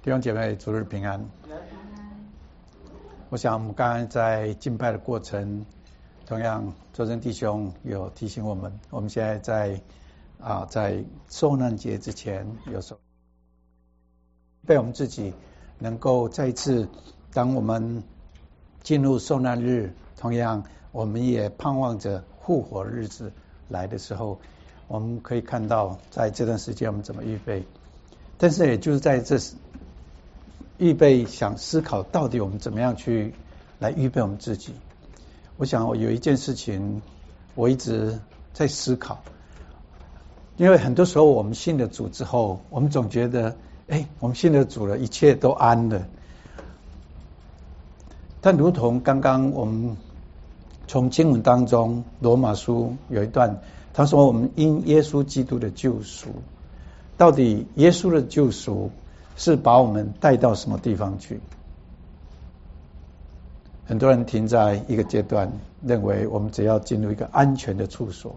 弟兄姐妹，主日平安。我想我们刚才在敬拜的过程，同样周真弟兄有提醒我们，我们现在在受难节之前，有时候被我们自己能够再一次，当我们进入受难日，同样我们也盼望着复活日子来的时候，我们可以看到在这段时间我们怎么预备。但是也就是在这预备想思考到底我们怎么样去来预备我们自己。我想我有一件事情我一直在思考，因为很多时候我们信了主之后，我们总觉得我们信了主了，一切都安了。但如同刚刚我们从经文当中罗马书有一段，他说我们因耶稣基督的救赎，到底耶稣的救赎是把我们带到什么地方去？很多人停在一个阶段，认为我们只要进入一个安全的处所。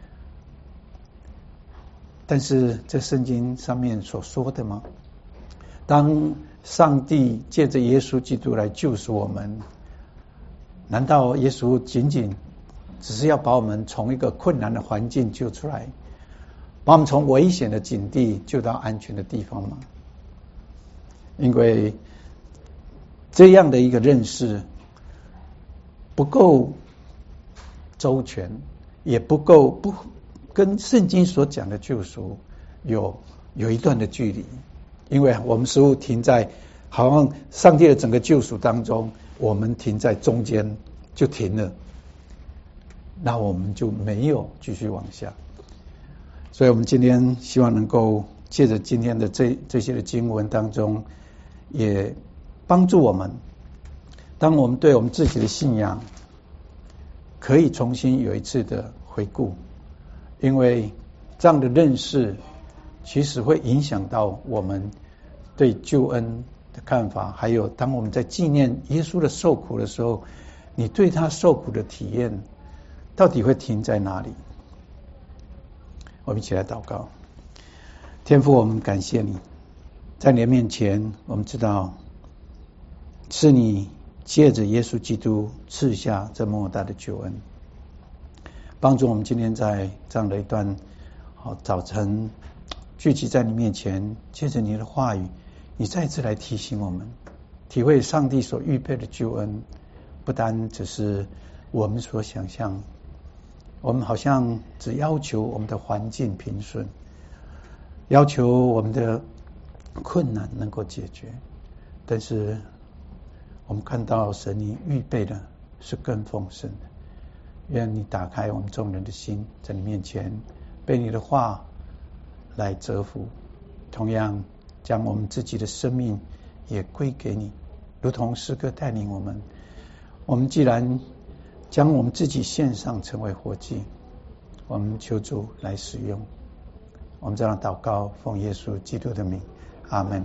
但是这圣经上面所说的吗？当上帝借着耶稣基督来救赎我们，难道耶稣仅仅只是要把我们从一个困难的环境救出来，把我们从危险的境地救到安全的地方吗？因为这样的一个认识不够周全，也不跟圣经所讲的救赎有一段的距离。因为我们似乎停在好像上帝的整个救赎当中，我们停在中间就停了，那我们就没有继续往下。所以我们今天希望能够借着今天的这些的经文当中，也帮助我们，当我们对我们自己的信仰可以重新有一次的回顾，因为这样的认识其实会影响到我们对救恩的看法，还有当我们在纪念耶稣的受苦的时候，你对他受苦的体验到底会停在哪里？我们一起来祷告。天父，我们感谢你，在你的面前，我们知道是你借着耶稣基督赐下这莫大的救恩，帮助我们今天在这样的一段早晨聚集在你面前，借着你的话语，你再次来提醒我们，体会上帝所预备的救恩，不单只是我们所想象，我们好像只要求我们的环境平顺，要求我们的困难能够解决，但是我们看到神你预备的是更丰盛的。愿你打开我们众人的心，在你面前被你的话来折服，同样将我们自己的生命也归给你，如同诗歌带领我们。我们既然将我们自己献上成为活祭，我们求主来使用。我们这样祷告，奉耶稣基督的名，阿们。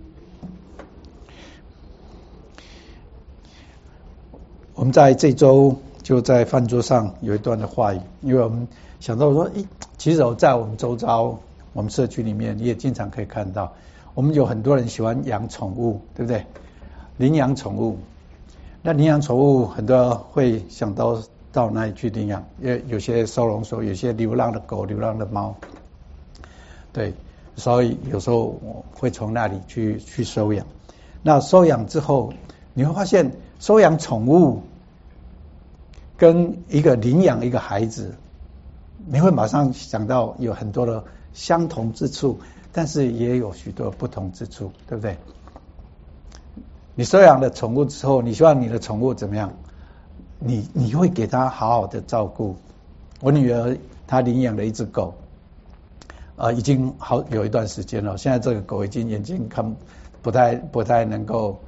我们在这周就在饭桌上有一段的话语，因为我们想到说，其实在我们周遭，我们社区里面，你也经常可以看到，我们有很多人喜欢养宠物，对不对？领养宠物，那领养宠物很多会想到哪里去领养？因为有些收容所，有些流浪的狗、流浪的猫，对，所以有时候我会从那里去收养。那收养之后，你会发现收养宠物跟一个领养一个孩子，你会马上想到有很多的相同之处，但是也有许多不同之处，对不对？你收养了宠物之后，你希望你的宠物怎么样？你会给它好好的照顾。我女儿她领养了一只狗，已经有一段时间了。现在这个狗已经眼睛看不太能够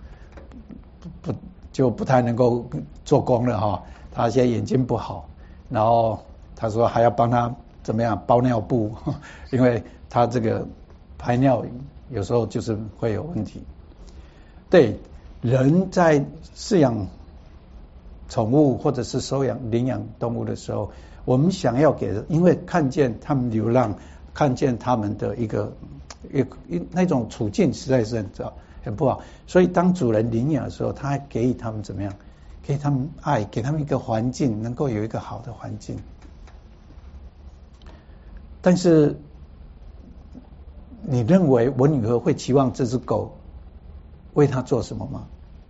不太能够做工了哈。她现在眼睛不好，然后她说还要帮她怎么样包尿布，因为她这个排尿有时候就是会有问题。对，人在饲养宠物或者是领养动物的时候，我们想要给人，因为看见他们流浪，看见他们的一个那种处境实在是很不好。所以当主人领养的时候，他还给予他们怎么样？给他们爱，给他们一个环境，能够有一个好的环境。但是你认为我女儿会期望这只狗为她做什么吗？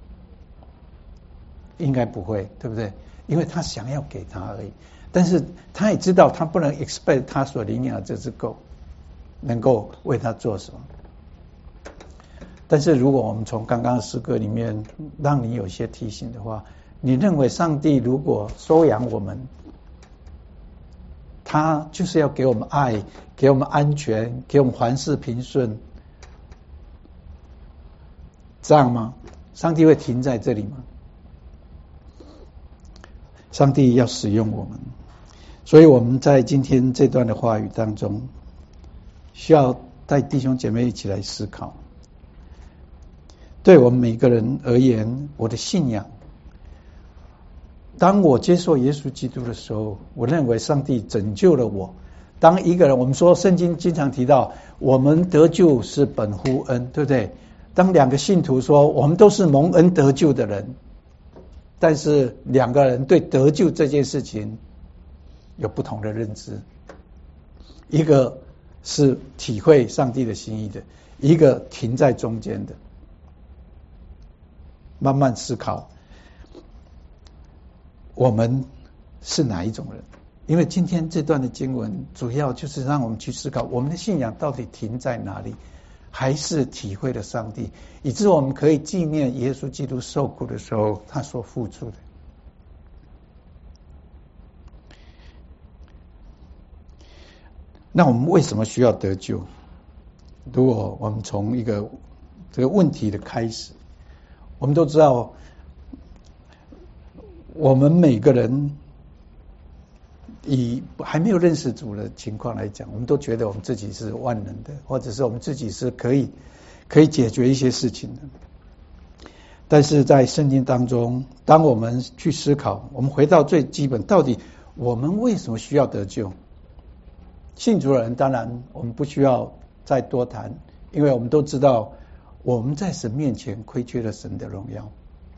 应该不会，对不对？因为她想要给她而已。但是她也知道，她不能 expect 她所领养的这只狗能够为她做什么。但是如果我们从刚刚的诗歌里面让你有些提醒的话，你认为上帝如果收养我们，他就是要给我们爱，给我们安全，给我们凡事平顺，这样吗？上帝会停在这里吗？上帝要使用我们，所以我们在今天这段的话语当中，需要带弟兄姐妹一起来思考。对我们每个人而言，我的信仰，当我接受耶稣基督的时候，我认为上帝拯救了我。当一个人，我们说圣经经常提到我们得救是本乎恩，对不对？当两个信徒说我们都是蒙恩得救的人，但是两个人对得救这件事情有不同的认知，一个是体会上帝的心意的，一个停在中间的，慢慢思考我们是哪一种人。因为今天这段的经文主要就是让我们去思考我们的信仰到底停在哪里，还是体会了上帝，以致我们可以纪念耶稣基督受苦的时候他所付出的。那我们为什么需要得救？如果我们从一个这个问题的开始，我们都知道我们每个人以还没有认识主的情况来讲，我们都觉得我们自己是万能的，或者是我们自己是可以解决一些事情的。但是在圣经当中，当我们去思考，我们回到最基本，到底我们为什么需要得救？信主的人当然我们不需要再多谈，因为我们都知道我们在神面前亏缺了神的荣耀。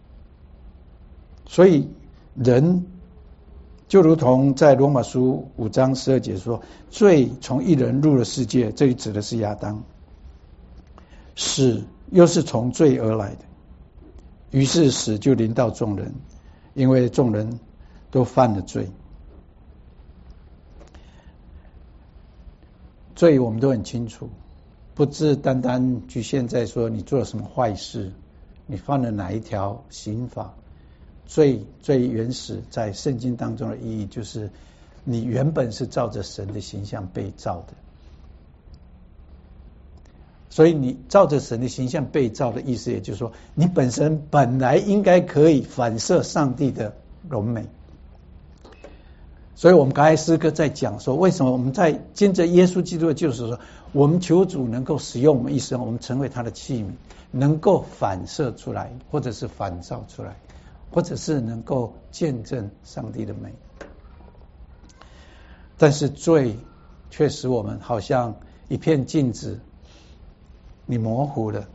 所以人就如同在罗马书5章12节说，罪从一人入了世界，这里指的是亚当，死又是从罪而来的，于是死就临到众人，因为众人都犯了罪。罪我们都很清楚，不是单单局限在说你做了什么坏事，你犯了哪一条刑法。罪最原始在圣经当中的意义，就是你原本是照着神的形象被造的，所以你照着神的形象被造的意思，也就是说你本来应该可以反射上帝的荣美。所以我们刚才诗歌在讲说，为什么我们在经着耶稣基督的救赎，说我们求主能够使用我们一生，我们成为他的器皿，能够反射出来，或者是反照出来，或者是能够见证上帝的美。但是罪却使我们好像一片镜子，你模糊了，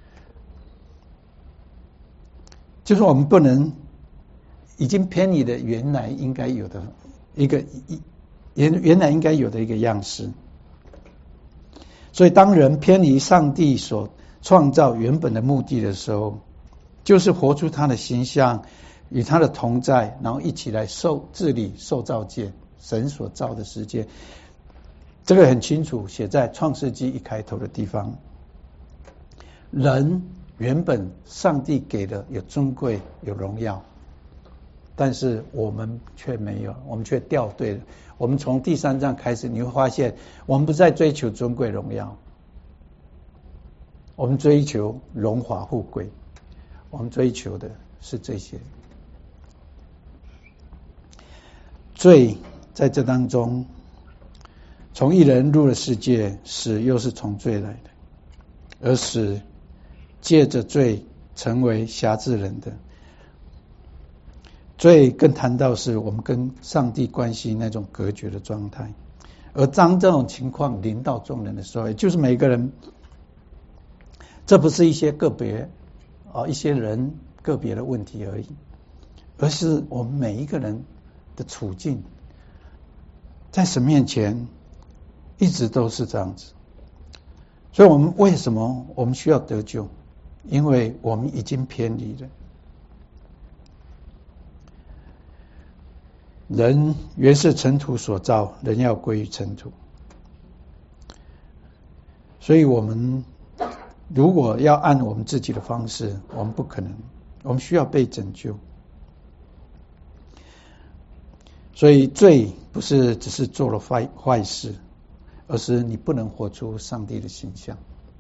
就是我们不能，已经偏离了原来应该有的原来应该有的一个样式。所以当人偏离上帝所创造原本的目的的时候，就是活出他的形象，与他的同在，然后一起来治理受造界，神所造的世界。这个很清楚写在创世纪一开头的地方。人原本上帝给的有尊贵有荣耀，但是我们却没有，我们却掉队了。我们从第3章开始，你会发现我们不再追求尊贵荣耀，我们追求荣华富贵，我们追求的是这些。罪在这当中，从一人入了世界，死又是从罪来的，而死借着罪成为辖制人的。罪更谈到是我们跟上帝关系那种隔绝的状态， 而当这种情况临到众人的时候，也就是每个人，这不是一些个别一些人个别的问题而已，而是我们每一个人的处境，在神面前一直都是这样子。所以我们为什么我们需要得救？因为我们已经偏离了。人原是尘土所造，人要归于尘土。所以我们如果要按我们自己的方式，我们不可能，我们需要被拯救。所以罪不是只是做了坏事，而是你不能活出上帝的形象。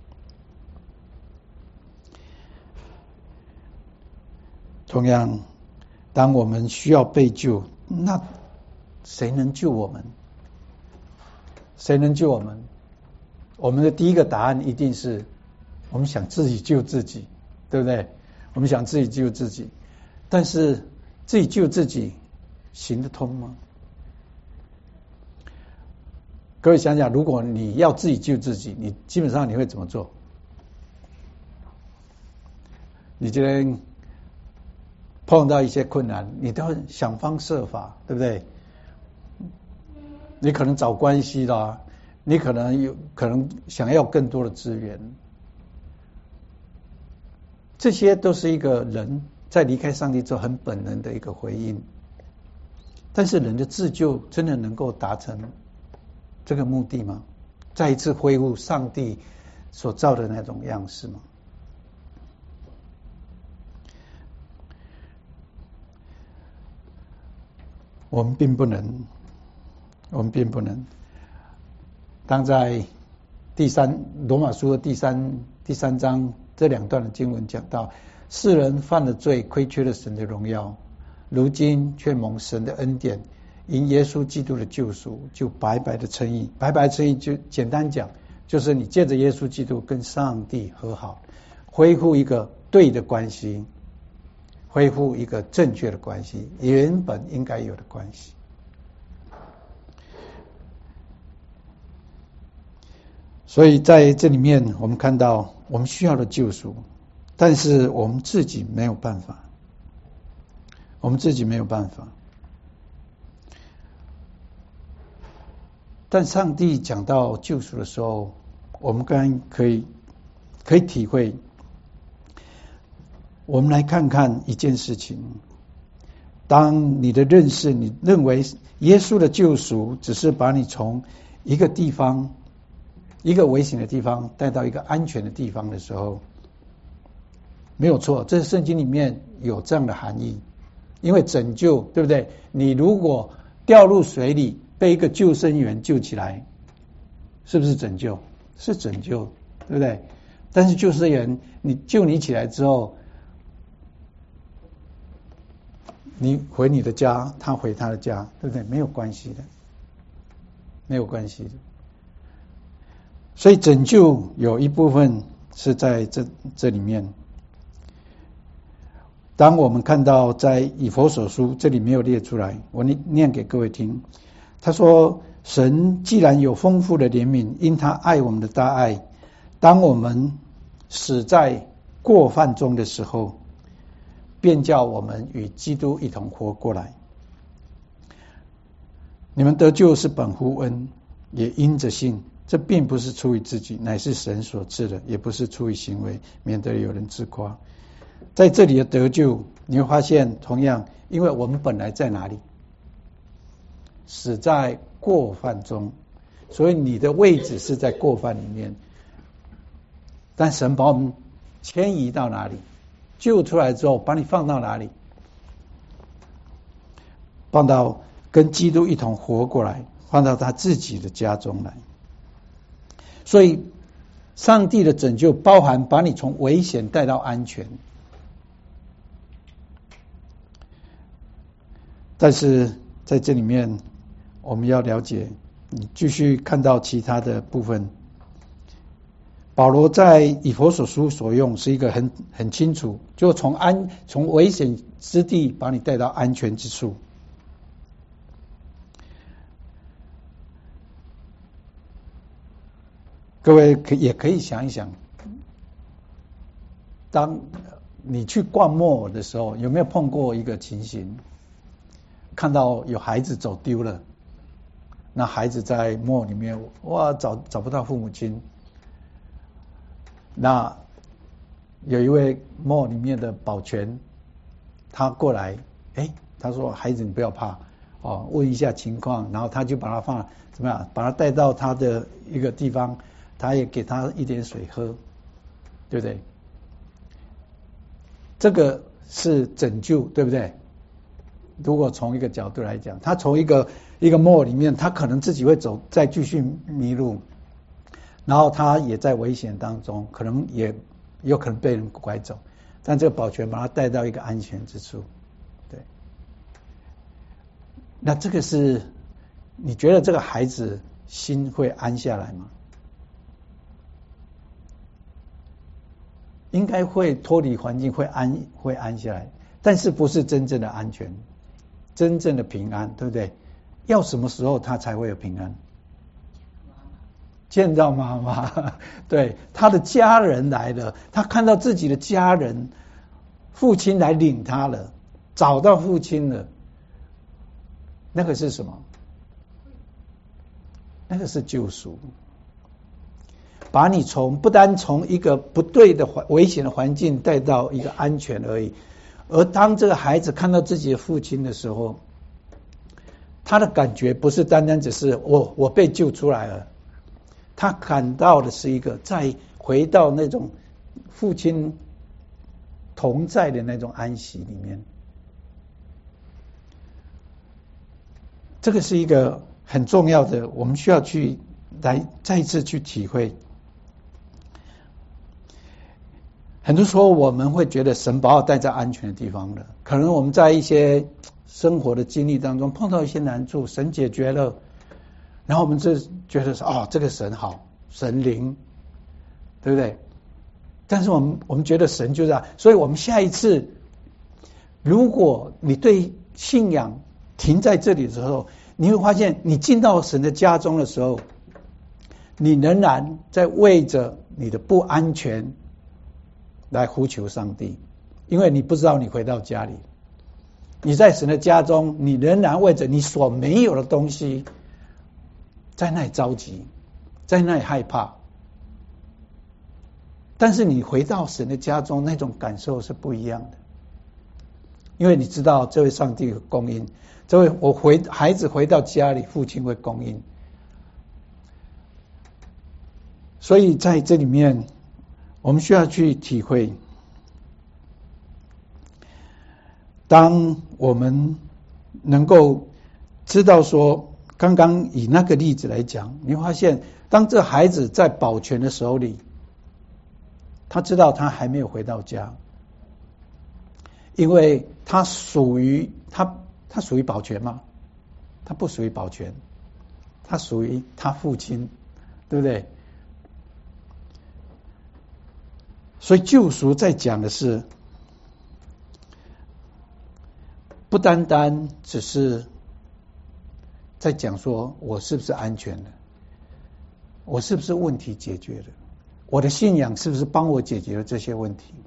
同样，当我们需要被救，那谁能救我们？谁能救我们？我们的第一个答案一定是我们想自己救自己，对不对？我们想自己救自己，但是自己救自己行得通吗？各位想想，如果你要自己救自己，你基本上你会怎么做？你今天碰到一些困难，你都会想方设法，对不对？你可能找关系啦，你可能想要更多的资源，这些都是一个人在离开上帝之后很本能的一个回应。但是人的自救真的能够达成这个目的吗？再一次恢复上帝所造的那种样式吗？我们并不能。当在罗马书的第三章这两段的经文讲到，世人犯了罪，亏缺了神的荣耀，如今却蒙神的恩典，因耶稣基督的救赎，就白白的称义。白白称义就简单讲，就是你借着耶稣基督跟上帝和好，恢复一个对的关系，恢复一个正确的关系，原本应该有的关系。所以在这里面我们看到我们需要的救赎，但是我们自己没有办法，但上帝讲到救赎的时候，我们刚刚可以体会。我们来看看一件事情，当你的认识，你认为耶稣的救赎只是把你从一个地方，一个危险的地方带到一个安全的地方的时候，没有错，这圣经里面有这样的含义。因为拯救，对不对？你如果掉入水里，被一个救生员救起来，是不是拯救？是拯救，对不对？但是救生员救你起来之后，你回你的家，他回他的家，对不对？没有关系的。所以拯救有一部分是在这里面。当我们看到在以弗所书，这里没有列出来，我念给各位听。他说，神既然有丰富的怜悯，因他爱我们的大爱，当我们死在过犯中的时候，便叫我们与基督一同活过来。你们得救是本乎恩，也因着信，这并不是出于自己，乃是神所赐的，也不是出于行为，免得有人自夸。在这里的得救，你会发现同样，因为我们本来在哪里？死在过犯中，所以你的位置是在过犯里面。但神把我们迁移到哪里？救出来之后，把你放到哪里？放到跟基督一同活过来，放到他自己的家中来。所以上帝的拯救包含把你从危险带到安全。但是在这里面我们要了解，你继续看到其他的部分。保罗在以弗所书所用是一个很清楚，就从危险之地把你带到安全之处。 各位也可以想一想，当你去逛摩尔的时候，有没有碰过一个情形，看到有孩子走丢了，那孩子在摩尔里面，哇，找不到父母亲，那有一位摩尔里面的保全，他过来，他说孩子你不要怕哦，问一下情况，然后他就把他怎么样，把他带到他的一个地方，他也给他一点水喝，对不对？这个是拯救，对不对？如果从一个角度来讲，他从一个摩尔里面，他可能自己会走，再继续迷路，然后他也在危险当中，可能也有可能被人拐走，但这个保全把他带到一个安全之处，对。那这个是你觉得这个孩子心会安下来吗？应该会脱离环境，会安下来，但是不是真正的安全，真正的平安，对不对？要什么时候他才会有平安？见到妈妈，对，他的家人来了，他看到自己的家人，父亲来领他了，找到父亲了，那个是什么？那个是救赎。把你不单从一个不对的危险的环境带到一个安全而已，而当这个孩子看到自己的父亲的时候，他的感觉不是单单只是我被救出来了，他感到的是一个再回到那种父亲同在的那种安息里面。这个是一个很重要的，我们需要去来再一次去体会。很多时候我们会觉得神把我带在安全的地方了，可能我们在一些生活的经历当中碰到一些难处，神解决了，然后我们就觉得说这个神好，神灵，对不对？但是我们觉得神就这样，所以我们下一次，如果你对信仰停在这里的时候，你会发现你进到神的家中的时候，你仍然在为着你的不安全来呼求上帝，因为你不知道你回到家里，你在神的家中，你仍然为着你所没有的东西在那里着急，在那里害怕。但是你回到神的家中，那种感受是不一样的，因为你知道这位上帝会供应，这位孩子回到家里，父亲会供应。所以在这里面我们需要去体会，当我们能够知道说，刚刚以那个例子来讲，你会发现当这孩子在保全的手里，他知道他还没有回到家，因为他属于保全吗？他不属于保全，他属于他父亲，对不对？所以救赎在讲的是，不单单只是在讲说我是不是安全的，我是不是问题解决了，我的信仰是不是帮我解决了这些问题。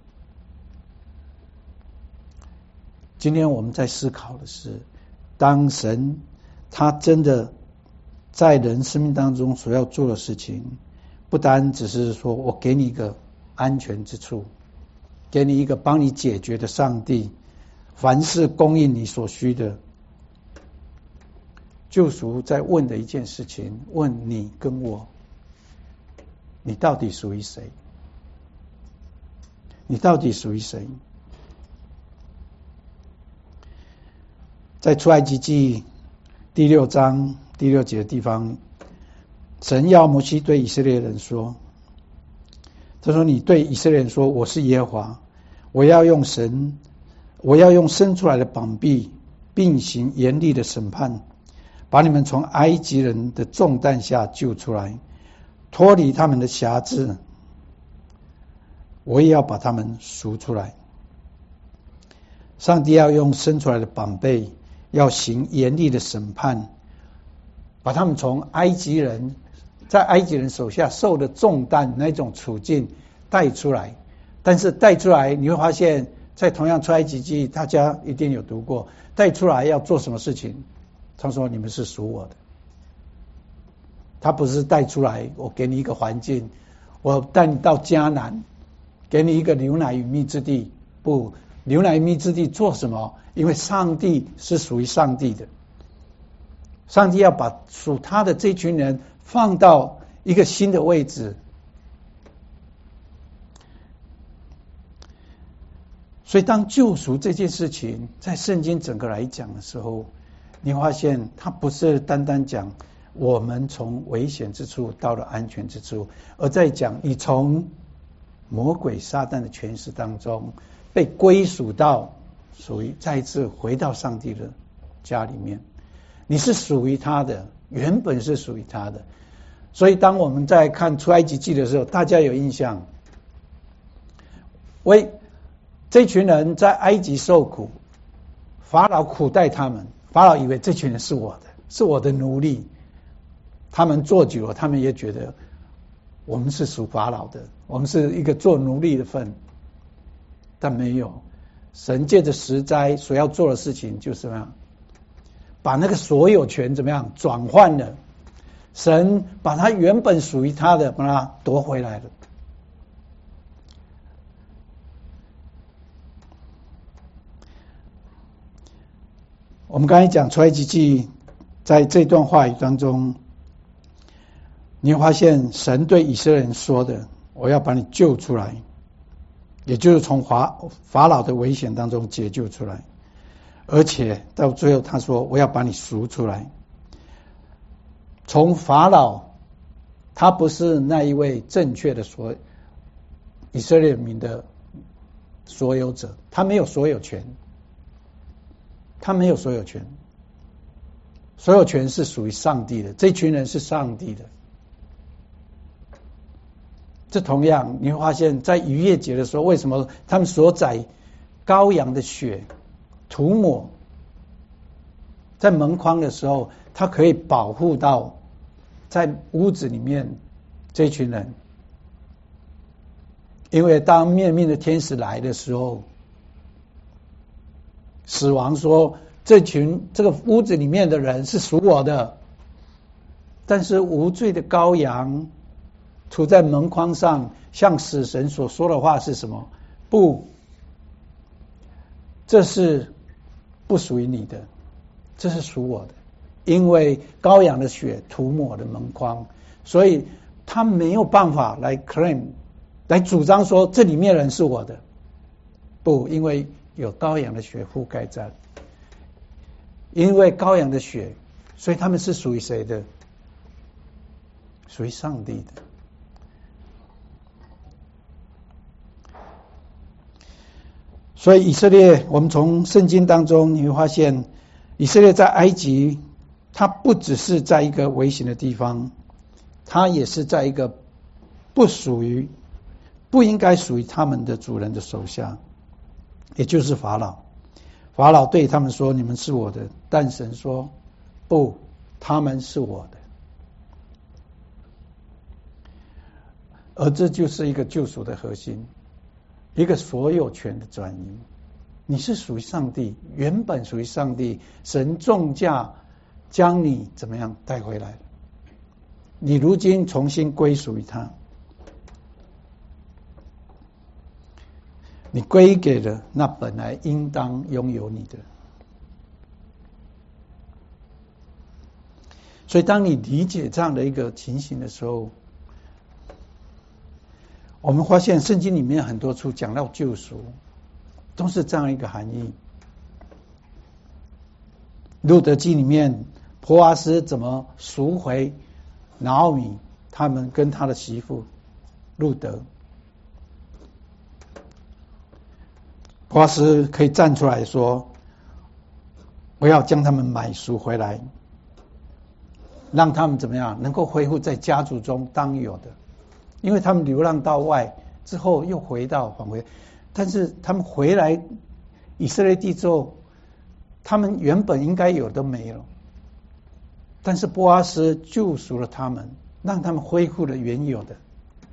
今天我们在思考的是，当神他真的在人生命当中所要做的事情，不单只是说我给你一个安全之处，给你一个帮你解决的上帝，凡事供应你所需的。救赎在问的一件事情，问你跟我，你到底属于谁？你到底属于谁？在出埃及记第6章第6节的地方，神要摩西对以色列人说，他说你对以色列人说，我是耶和华，我要用伸出来的膀臂，并行严厉的审判，把你们从埃及人的重担下救出来，脱离他们的辖制，我也要把他们赎出来。上帝要用伸出来的膀臂，要行严厉的审判，把他们从埃及人在埃及人手下受的重担那种处境带出来。但是带出来你会发现，在同样出埃及记，大家一定有读过，带出来要做什么事情？他说你们是属我的。他不是带出来我给你一个环境，我带你到迦南，给你一个牛奶与蜜之地。不，牛奶与蜜之地做什么？因为上帝是属于上帝的，上帝要把属他的这群人放到一个新的位置。所以当救赎这件事情在圣经整个来讲的时候，你发现它不是单单讲我们从危险之处到了安全之处，而在讲你从魔鬼撒旦的权势当中被归属到属于再一次回到上帝的家里面，你是属于他的，原本是属于他的。所以当我们在看出埃及记的时候，大家有印象，这群人在埃及受苦，法老苦待他们，法老以为这群人是我的，是我的奴隶，他们做久了，他们也觉得我们是属法老的，我们是一个做奴隶的份。但没有，神借着十灾所要做的事情就是怎么样，把那个所有权怎么样转换了，神把他原本属于他的把他夺回来了。我们刚才讲出埃及记，在这段话语当中，你会发现神对以色列人说的，我要把你救出来，也就是从法老的危险当中解救出来，而且到最后他说我要把你赎出来。从法老，他不是那一位正确的以色列民的所有者，他没有所有权，他没有所有权，所有权是属于上帝的，这群人是上帝的。这同样你会发现在逾越节的时候，为什么他们所宰羔羊的血涂抹在门框的时候，它可以保护到在屋子里面这群人，因为当灭命的天使来的时候，死亡说这个屋子里面的人是属我的，但是无罪的羔羊涂在门框上，向死神所说的话是什么？不，这是不属于你的，这是属我的。因为羔羊的血涂抹的门框，所以他没有办法来 claim 来主张说这里面人是我的。不，因为有羔羊的血覆盖在，因为羔羊的血，所以他们是属于谁的？属于上帝的。所以以色列，我们从圣经当中你会发现，以色列在埃及，它不只是在一个危险的地方，它也是在一个不应该属于他们的主人的手下，也就是法老。法老对他们说：“你们是我的。”但神说：“不，他们是我的。”而这就是一个救赎的核心。一个所有权的转移，你是属于上帝，原本属于上帝，神重价将你怎么样带回来，你如今重新归属于他，你归给了那本来应当拥有你的。所以当你理解这样的一个情形的时候，我们发现圣经里面很多处讲到救赎，都是这样一个含义。路德记里面，波阿斯怎么赎回拿俄米他们跟他的媳妇路德？波阿斯可以站出来说：“我要将他们买赎回来，让他们怎么样能够恢复在家族中当有的。”因为他们流浪到外之后又返回，但是他们回来以色列地之后，他们原本应该有的没了，但是波阿斯救赎了他们， 让他们恢复了原有的。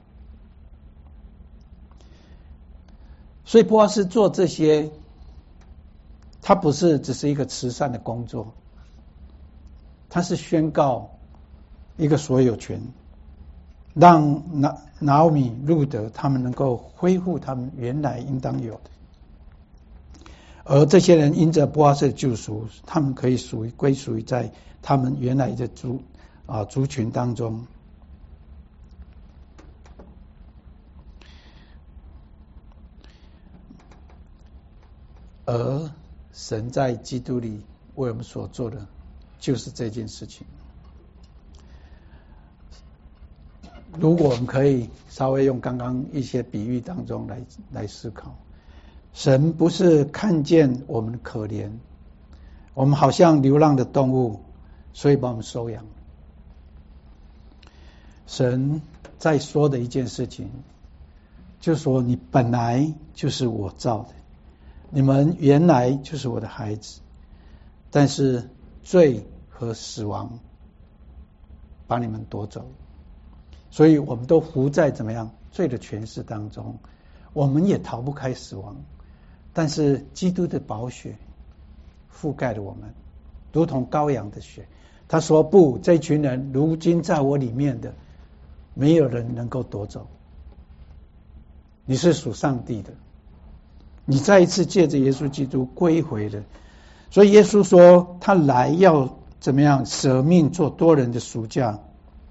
所以波阿斯做这些，他不是只是一个慈善的工作，他是宣告一个所有权，让拿俄米、路得他们能够恢复他们原来应当有的。而这些人因着波阿斯的救赎，他们可以归属于在他们原来的族群当中。而神在基督里为我们所做的就是这件事情。如果我们可以稍微用刚刚一些比喻当中来思考，神不是看见我们可怜，我们好像流浪的动物，所以把我们收养。神在说的一件事情，就说你本来就是我造的，你们原来就是我的孩子，但是罪和死亡把你们夺走，所以我们都活在怎么样罪的权势当中，我们也逃不开死亡。但是基督的宝血覆盖了我们，如同羔羊的血。他说不，这群人如今在我里面的，没有人能够夺走。你是属上帝的，你再一次借着耶稣基督归回了。所以耶稣说他来要怎么样舍命做多人的赎价。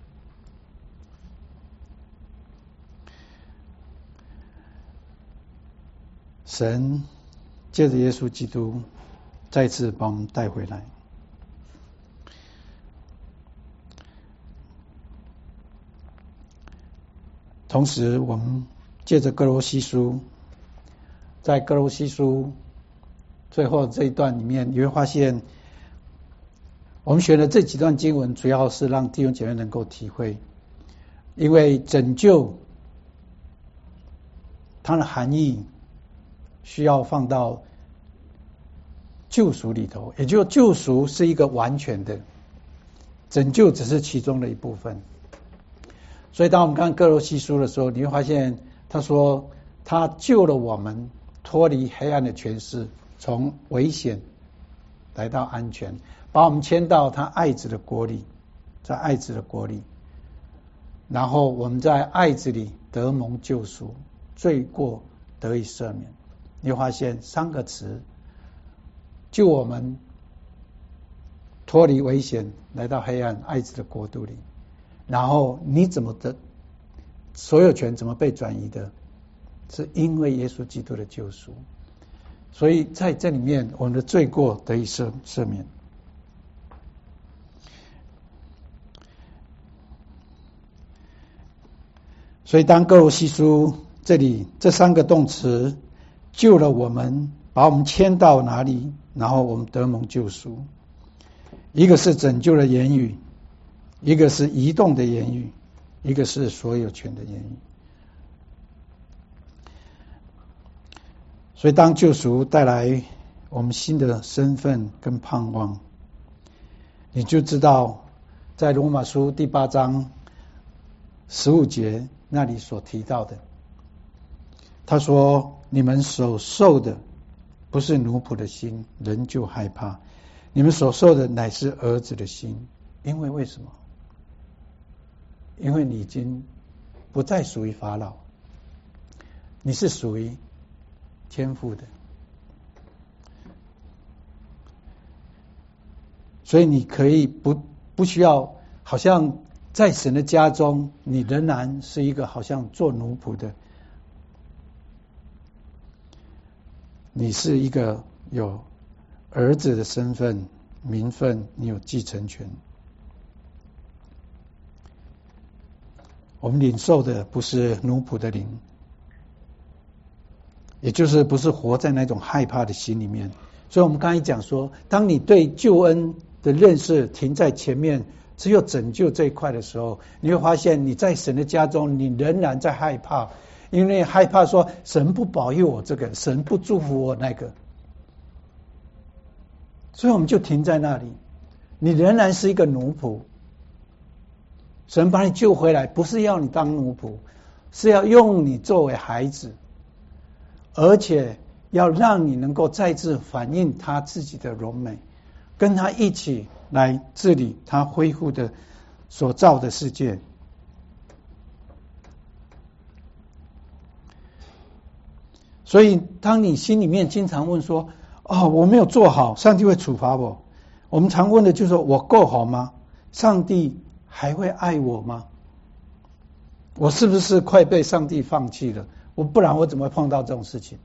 神借着耶稣基督再次把我们带回来。同时我们借着哥罗西书，在哥罗西书最后这一段里面，你会发现我们选的这几段经文主要是让弟兄姐妹能够体会，因为拯救它的含义需要放到救赎里头，也就是救赎是一个完全的，拯救只是其中的一部分。所以当我们看哥罗西书的时候，你会发现他说他救了我们脱离黑暗的权势，从危险来到安全，把我们迁到他爱子的国里，在爱子的国里，然后我们在爱子里得蒙救赎，罪过得以赦免。你会发现三个词，救我们脱离危险，来到黑暗爱子的国度里。然后你怎么的所有权怎么被转移的，是因为耶稣基督的救赎。所以在这里面我们的罪过得以赦免。所以当哥罗西书这里这三个动词救了我们，把我们迁到哪里，然后我们得蒙救赎。一个是拯救的言语，一个是移动的言语，一个是所有权的言语。所以当救赎带来我们新的身份跟盼望，你就知道在罗马书第8章15节那里所提到的，他说你们所受的不是奴仆的心，人就害怕，你们所受的乃是儿子的心。因为为什么？因为你已经不再属于法老，你是属于天父的，所以你可以不需要好像在神的家中，你仍然是一个好像做奴仆的，你是一个有儿子的身份名分，你有继承权。我们领受的不是奴仆的灵，也就是不是活在那种害怕的心里面。所以我们刚才讲说，当你对救恩的认识停在前面，只有拯救这一块的时候，你会发现你在神的家中，你仍然在害怕，因为害怕说神不保佑我这个，神不祝福我那个，所以我们就停在那里，你仍然是一个奴仆。 神把你救回来，不是要你当奴仆，是要用你作为孩子，而且要让你能够再次反映他自己的荣美，跟他一起来治理他恢复的所造的世界。所以当你心里面经常问说，我没有做好，上帝会处罚我，我们常问的就是说，我够好吗？上帝还会爱我吗？我是不是快被上帝放弃了？不然我怎么会碰到这种事情？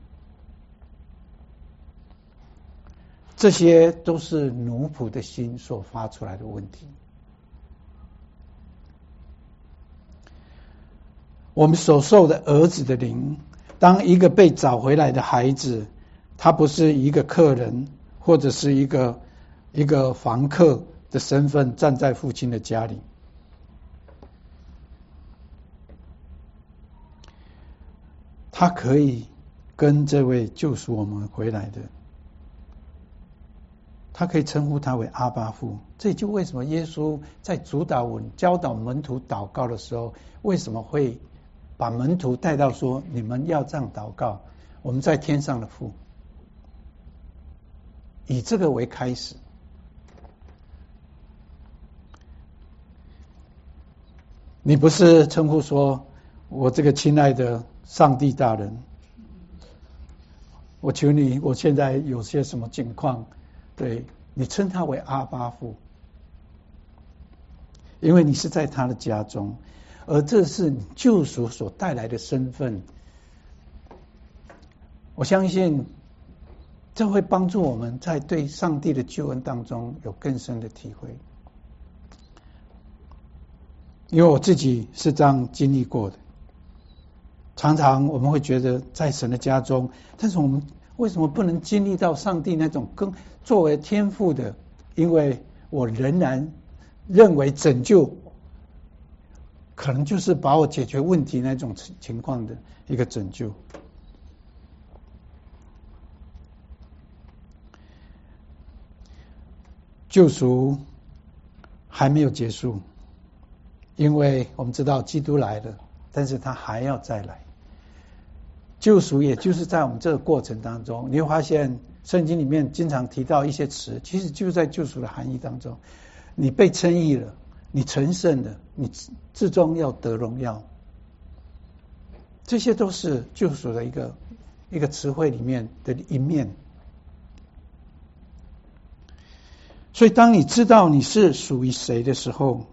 这些都是奴仆的心所发出来的问题。我们所受的儿子的灵，当一个被找回来的孩子，他不是一个客人或者是一个房客的身份站在父亲的家里，他可以跟这位救赎我们回来的，他可以称呼他为阿爸父。这就为什么耶稣在教导门徒祷告的时候，为什么会把门徒带到说，你们要这样祷告，我们在天上的父，以这个为开始。你不是称呼说，我这个亲爱的上帝大人，我求你，我现在有些什么境况，对，你称他为阿爸父，因为你是在他的家中，而这是你救赎所带来的身份。我相信这会帮助我们在对上帝的救恩当中有更深的体会，因为我自己是这样经历过的。常常我们会觉得在神的家中，但是我们为什么不能经历到上帝那种作为天父的？因为我仍然认为拯救可能就是把我解决问题那种情况的一个拯救。救赎还没有结束，因为我们知道基督来了，但是他还要再来。救赎也就是在我们这个过程当中，你会发现圣经里面经常提到一些词，其实就在救赎的含义当中。你被称义了，你成圣了，你至终要得荣耀，这些都是救赎的一个词汇里面的一面。所以当你知道你是属于谁的时候，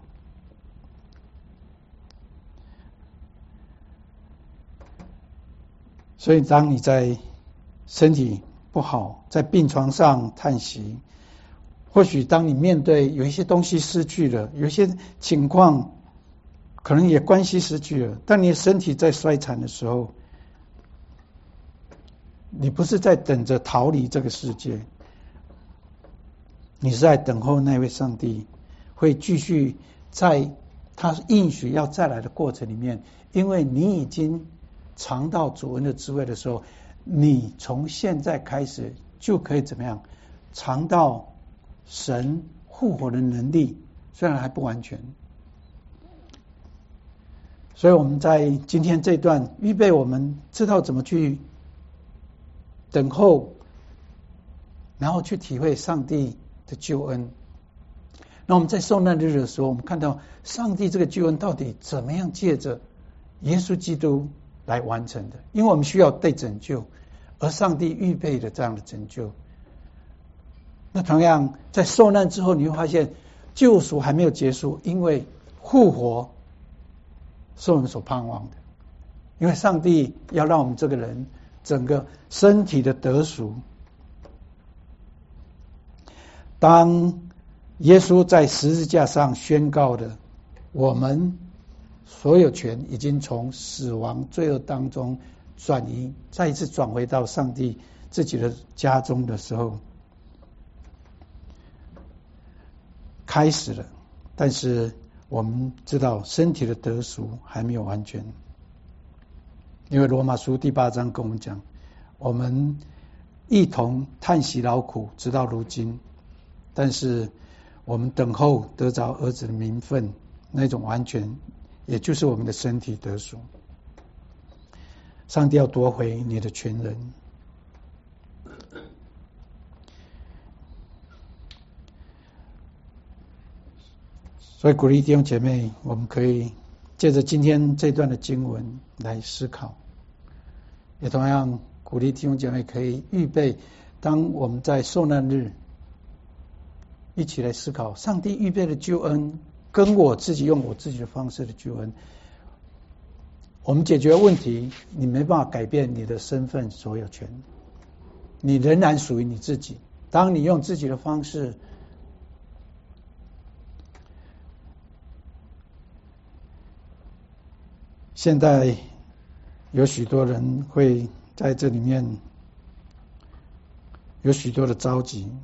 所以当你在身体不好，在病床上叹息，或许当你面对有一些东西失去了，有一些情况可能也关系失去了，但你的身体在衰残的时候，你不是在等着逃离这个世界，你是在等候那位上帝会继续在他应许要再来的过程里面，因为你已经尝到主恩的滋味的时候，你从现在开始就可以怎么样尝到神复活的能力，虽然还不完全。所以我们在今天这段预备，我们知道怎么去等候，然后去体会上帝的救恩。那我们在受难日的时候，我们看到上帝这个救恩到底怎么样借着耶稣基督来完成的，因为我们需要被拯救，而上帝预备的这样的拯救。那同样在受难之后，你会发现救赎还没有结束，因为复活是我们所盼望的，因为上帝要让我们这个人整个身体的得赎。当耶稣在十字架上宣告的我们所有权已经从死亡罪恶当中转移，再一次转回到上帝自己的家中的时候，开始了。但是我们知道身体的得赎还没有完全，因为罗马书第8章跟我们讲，我们一同叹息劳苦直到如今，但是我们等候得着儿子的名分， 那种完全，也就是我们的身体得赎。上帝要夺回你的全人。所以鼓励弟兄姐妹，我们可以借着今天这段的经文来思考，也同样鼓励弟兄姐妹可以预备，当我们在受难日一起来思考上帝预备的救恩，跟我自己用我自己的方式的救恩。我们解决问题，你没办法改变你的身份所有权，你仍然属于你自己。当你用自己的方式，现在有许多人会在这里面有许多的着急，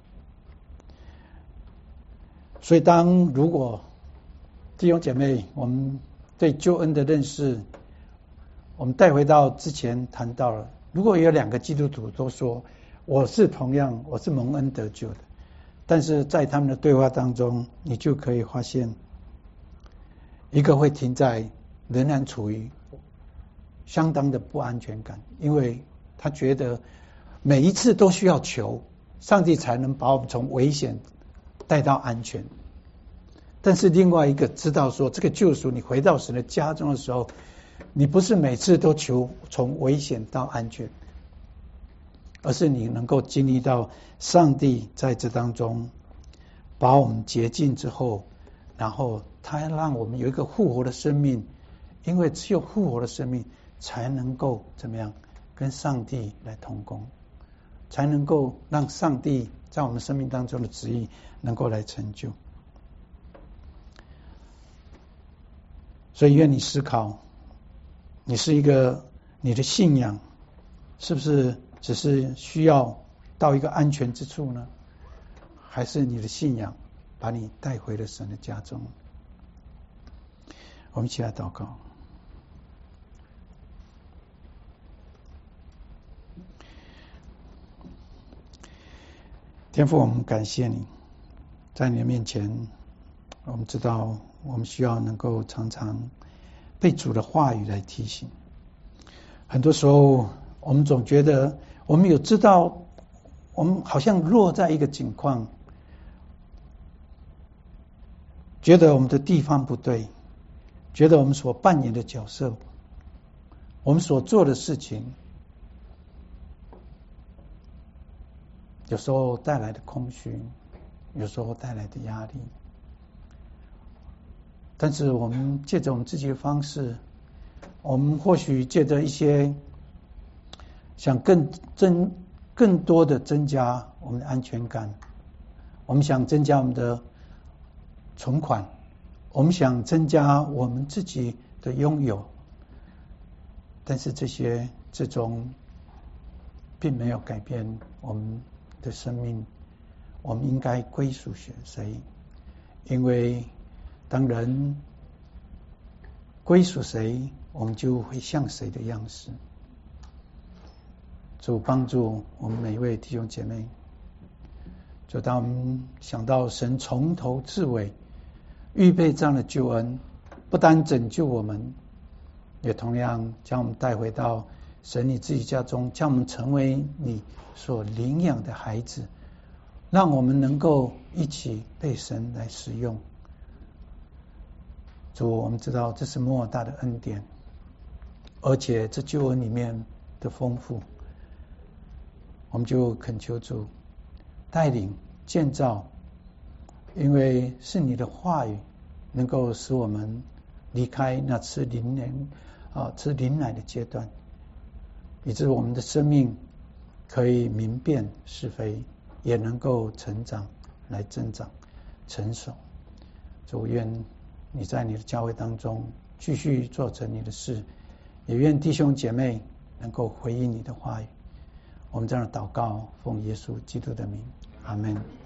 所以如果弟兄姐妹，我们对救恩的认识，我们带回到之前谈到了，如果有2个基督徒都说我是蒙恩得救的，但是在他们的对话当中，你就可以发现，一个会停在仍然处于相当的不安全感，因为他觉得每一次都需要求上帝才能把我们从危险带到安全。但是另外一个知道说，这个救赎你回到神的家中的时候，你不是每次都求从危险到安全，而是你能够经历到上帝在这当中把我们洁净之后，然后他让我们有一个复活的生命，因为只有复活的生命才能够怎么样跟上帝来同工，才能够让上帝在我们生命当中的旨意能够来成就。所以愿你思考，你的信仰是不是只是需要到一个安全之处呢？还是你的信仰把你带回了神的家中？我们一起来祷告。天父，我们感谢你，在你的面前，我们知道我们需要能够常常被主的话语来提醒。很多时候我们总觉得我们有知道，我们好像落在一个境况，觉得我们的地方不对，觉得我们所扮演的角色，我们所做的事情，有时候带来的空虚，有时候带来的压力。但是我们借着我们自己的方式，我们或许借着一些想更多的增加我们的安全感，我们想增加我们的存款，我们想增加我们自己的拥有，但是这种并没有改变我们的生命。我们应该归属谁？因为当人归属谁，我们就会像谁的样式。主帮助我们每一位弟兄姐妹，就当我们想到神从头至尾预备这样的救恩，不单拯救我们，也同样将我们带回到神你自己家中，将我们成为你所领养的孩子，让我们能够一起被神来使用。主，我们知道这是莫大的恩典，而且这救恩里面的丰富，我们就恳求主带领建造，因为是你的话语能够使我们离开那吃灵奶的阶段，以致我们的生命可以明辨是非，也能够成长来增长成熟。主，愿你在你的教会当中继续做成你的事，也愿弟兄姐妹能够回应你的话语。我们这样的祷告，奉耶稣基督的名，阿们。